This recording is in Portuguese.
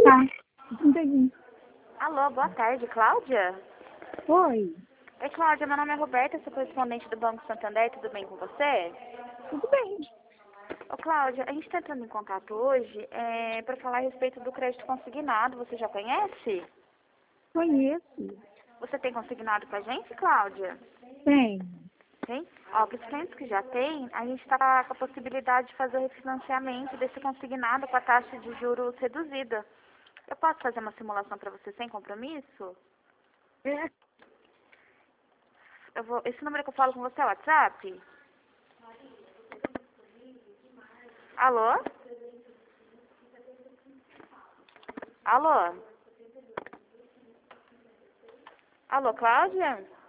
Tá, entendi. Alô, boa tarde, Cláudia? Oi, Oi, Cláudia, meu nome é Roberta, sou correspondente do Banco Santander, tudo bem com você? tudo bem. Ô, Cláudia, a gente está entrando em contato hoje para falar a respeito do crédito consignado, você já conhece? Conheço. Você tem consignado com a gente, Cláudia? Tem. Tem? Ó, para os clientes que já tem, a gente está com a possibilidade de fazer o refinanciamento desse consignado com a taxa de juros reduzida. Eu posso fazer uma simulação para você sem compromisso? É, Esse número que eu falo com você é o WhatsApp? Alô? Alô? Alô, Cláudia?